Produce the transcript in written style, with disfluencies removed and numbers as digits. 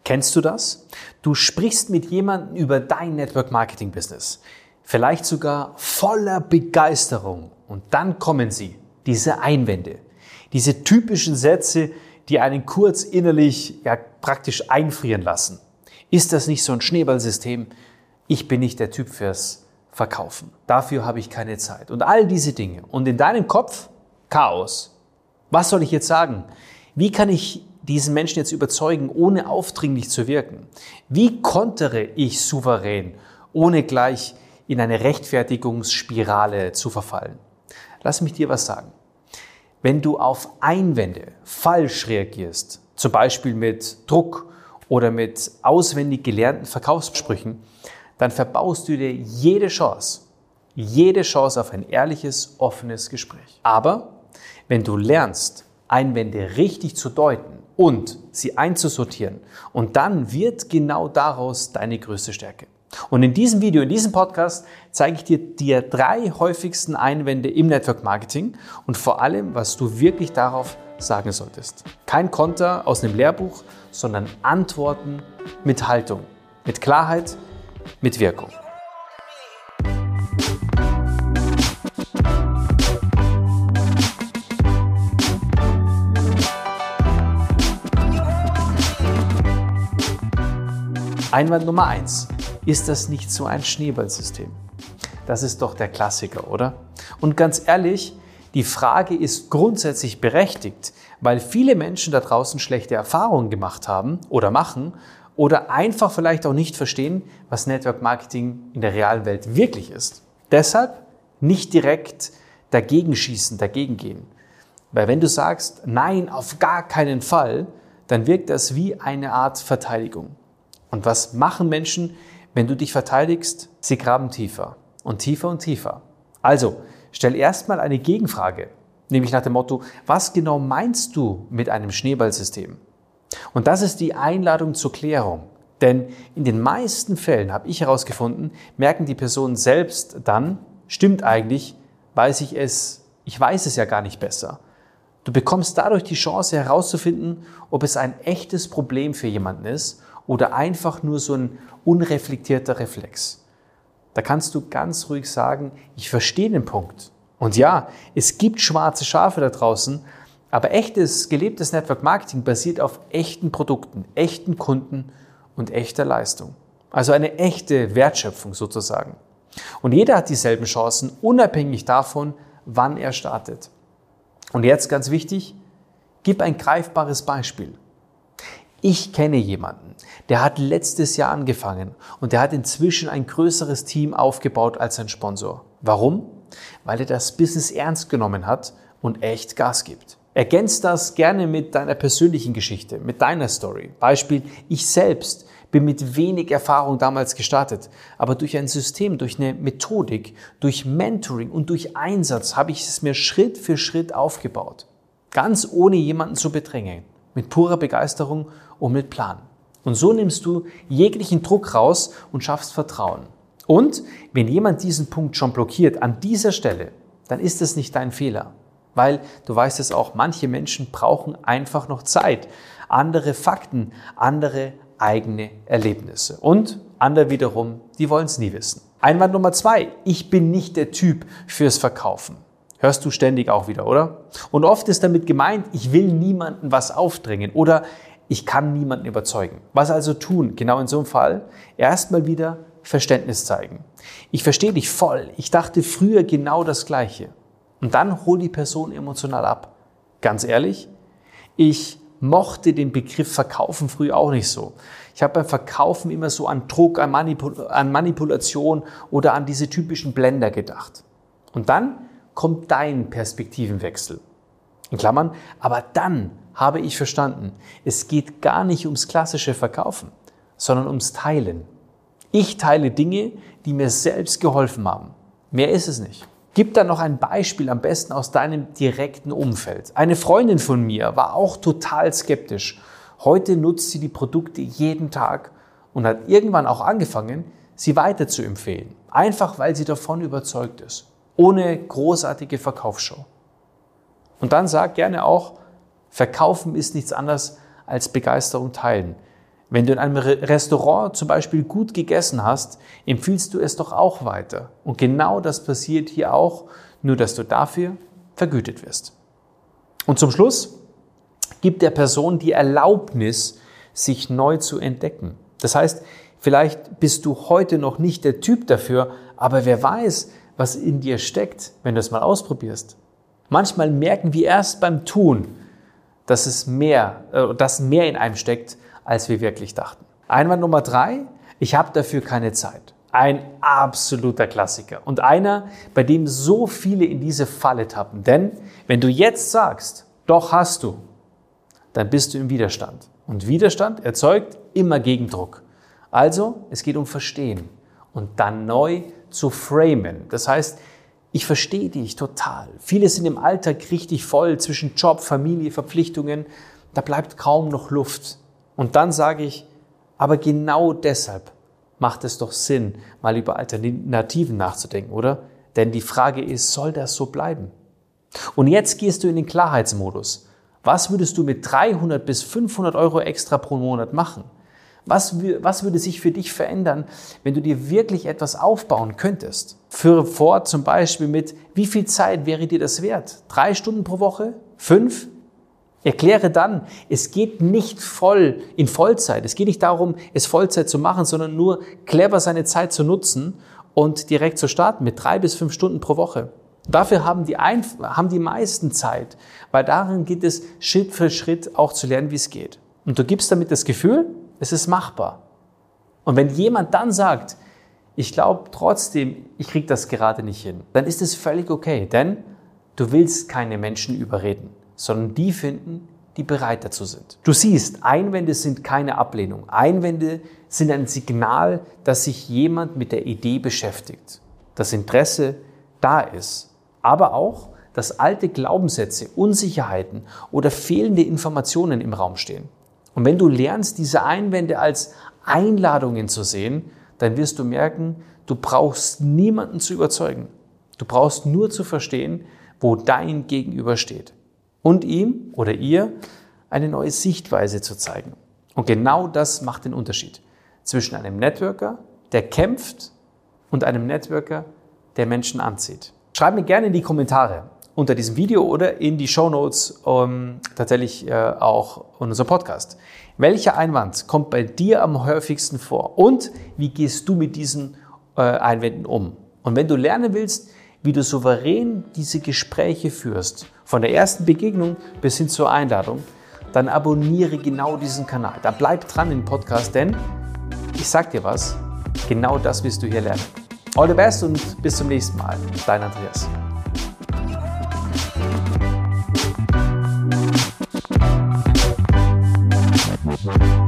Kennst du das? Du sprichst mit jemandem über dein Network Marketing Business, vielleicht sogar voller Begeisterung, und dann kommen sie, diese Einwände, diese typischen Sätze, die einen kurz innerlich praktisch einfrieren lassen. Ist das nicht so ein Schneeballsystem? Ich bin nicht der Typ fürs Verkaufen. Dafür habe ich keine Zeit. Und all diese Dinge. Und in deinem Kopf Chaos. Was soll ich jetzt sagen? Wie kann ich diesen Menschen jetzt überzeugen, ohne aufdringlich zu wirken? Wie kontere ich souverän, ohne gleich in eine Rechtfertigungsspirale zu verfallen? Lass mich dir was sagen. Wenn du auf Einwände falsch reagierst, zum Beispiel mit Druck oder mit auswendig gelernten Verkaufssprüchen, dann verbaust du dir jede Chance auf ein ehrliches, offenes Gespräch. Aber wenn du lernst, Einwände richtig zu deuten und sie einzusortieren, und dann wird genau daraus deine größte Stärke. Und in diesem Video, in diesem Podcast, zeige ich dir die 3 häufigsten Einwände im Network Marketing und vor allem, was du wirklich darauf sagen solltest. Kein Konter aus einem Lehrbuch, sondern Antworten mit Haltung, mit Klarheit, mit Wirkung. Einwand Nummer 1. Ist das nicht so ein Schneeballsystem? Das ist doch der Klassiker, oder? Und ganz ehrlich, die Frage ist grundsätzlich berechtigt, weil viele Menschen da draußen schlechte Erfahrungen gemacht haben oder machen oder einfach vielleicht auch nicht verstehen, was Network Marketing in der realen Welt wirklich ist. Deshalb nicht direkt dagegen schießen, dagegen gehen. Weil wenn du sagst, nein, auf gar keinen Fall, dann wirkt das wie eine Art Verteidigung. Und was machen Menschen, wenn du dich verteidigst? Sie graben tiefer und tiefer und tiefer. Also, stell erstmal eine Gegenfrage, nämlich nach dem Motto, was genau meinst du mit einem Schneeballsystem? Und das ist die Einladung zur Klärung. Denn in den meisten Fällen, habe ich herausgefunden, merken die Personen selbst dann, stimmt eigentlich, ich weiß es ja gar nicht besser. Du bekommst dadurch die Chance herauszufinden, ob es ein echtes Problem für jemanden ist oder einfach nur so ein unreflektierter Reflex. Da kannst du ganz ruhig sagen, ich verstehe den Punkt. Und ja, es gibt schwarze Schafe da draußen, aber echtes, gelebtes Network Marketing basiert auf echten Produkten, echten Kunden und echter Leistung. Also eine echte Wertschöpfung sozusagen. Und jeder hat dieselben Chancen, unabhängig davon, wann er startet. Und jetzt ganz wichtig, gib ein greifbares Beispiel. Ich kenne jemanden, der hat letztes Jahr angefangen und der hat inzwischen ein größeres Team aufgebaut als sein Sponsor. Warum? Weil er das Business ernst genommen hat und echt Gas gibt. Ergänzt das gerne mit deiner persönlichen Geschichte, mit deiner Story. Beispiel, ich selbst bin mit wenig Erfahrung damals gestartet, aber durch ein System, durch eine Methodik, durch Mentoring und durch Einsatz habe ich es mir Schritt für Schritt aufgebaut. Ganz ohne jemanden zu bedrängen, mit purer Begeisterung und mit Plan. Und so nimmst du jeglichen Druck raus und schaffst Vertrauen. Und wenn jemand diesen Punkt schon blockiert, an dieser Stelle, dann ist es nicht dein Fehler. Weil, du weißt es auch, manche Menschen brauchen einfach noch Zeit, andere Fakten, andere eigene Erlebnisse. Und andere wiederum, die wollen es nie wissen. Einwand Nummer 2, ich bin nicht der Typ fürs Verkaufen. Hörst du ständig auch wieder, oder? Und oft ist damit gemeint, ich will niemandem was aufdrängen oder ich kann niemanden überzeugen. Was also tun? Genau in so einem Fall erstmal wieder Verständnis zeigen. Ich verstehe dich voll. Ich dachte früher genau das Gleiche. Und dann hol die Person emotional ab. Ganz ehrlich, ich mochte den Begriff Verkaufen früher auch nicht so. Ich habe beim Verkaufen immer so an Druck, an Manipulation oder an diese typischen Blender gedacht. Und dann kommt dein Perspektivenwechsel. In Klammern, aber dann habe ich verstanden, es geht gar nicht ums klassische Verkaufen, sondern ums Teilen. Ich teile Dinge, die mir selbst geholfen haben. Mehr ist es nicht. Gib da noch ein Beispiel, am besten aus deinem direkten Umfeld. Eine Freundin von mir war auch total skeptisch. Heute nutzt sie die Produkte jeden Tag und hat irgendwann auch angefangen, sie weiter zu empfehlen. Einfach, weil sie davon überzeugt ist. Ohne großartige Verkaufsshow. Und dann sag gerne auch, Verkaufen ist nichts anderes als Begeisterung teilen. Wenn du in einem Restaurant zum Beispiel gut gegessen hast, empfiehlst du es doch auch weiter. Und genau das passiert hier auch, nur dass du dafür vergütet wirst. Und zum Schluss, gib der Person die Erlaubnis, sich neu zu entdecken. Das heißt, vielleicht bist du heute noch nicht der Typ dafür, aber wer weiß, was in dir steckt, wenn du es mal ausprobierst. Manchmal merken wir erst beim Tun, dass mehr in einem steckt, als wir wirklich dachten. Einwand Nummer 3, ich habe dafür keine Zeit. Ein absoluter Klassiker und einer, bei dem so viele in diese Falle tappen. Denn wenn du jetzt sagst, doch hast du, dann bist du im Widerstand. Und Widerstand erzeugt immer Gegendruck. Also, es geht um Verstehen und dann neu zu framen. Das heißt, ich verstehe dich total. Viele sind im Alltag richtig voll zwischen Job, Familie, Verpflichtungen. Da bleibt kaum noch Luft. Und dann sage ich, aber genau deshalb macht es doch Sinn, mal über Alternativen nachzudenken, oder? Denn die Frage ist, soll das so bleiben? Und jetzt gehst du in den Klarheitsmodus. Was würdest du mit 300 bis 500 Euro extra pro Monat machen? Was würde sich für dich verändern, wenn du dir wirklich etwas aufbauen könntest? Führe fort zum Beispiel mit, wie viel Zeit wäre dir das wert? 3 Stunden pro Woche? 5? Erkläre dann, es geht nicht in Vollzeit. Es geht nicht darum, es Vollzeit zu machen, sondern nur clever seine Zeit zu nutzen und direkt zu starten mit 3 bis 5 Stunden pro Woche. Dafür haben die meisten Zeit, weil darin geht es Schritt für Schritt auch zu lernen, wie es geht. Und du gibst damit das Gefühl, es ist machbar. Und wenn jemand dann sagt, ich glaube trotzdem, ich kriege das gerade nicht hin, dann ist es völlig okay, denn du willst keine Menschen überreden, sondern die finden, die bereit dazu sind. Du siehst, Einwände sind keine Ablehnung. Einwände sind ein Signal, dass sich jemand mit der Idee beschäftigt, das Interesse da ist, aber auch, dass alte Glaubenssätze, Unsicherheiten oder fehlende Informationen im Raum stehen. Und wenn du lernst, diese Einwände als Einladungen zu sehen, dann wirst du merken, du brauchst niemanden zu überzeugen. Du brauchst nur zu verstehen, wo dein Gegenüber steht. Und ihm oder ihr eine neue Sichtweise zu zeigen. Und genau das macht den Unterschied zwischen einem Networker, der kämpft, und einem Networker, der Menschen anzieht. Schreib mir gerne in die Kommentare unter diesem Video oder in die Shownotes tatsächlich auch in unserem Podcast. Welcher Einwand kommt bei dir am häufigsten vor und wie gehst du mit diesen Einwänden um? Und wenn du lernen willst, wie du souverän diese Gespräche führst, von der ersten Begegnung bis hin zur Einladung, dann abonniere genau diesen Kanal. Da bleib dran im Podcast, denn ich sag dir was, genau das wirst du hier lernen. All the best und bis zum nächsten Mal. Dein Andreas. We'll be right back.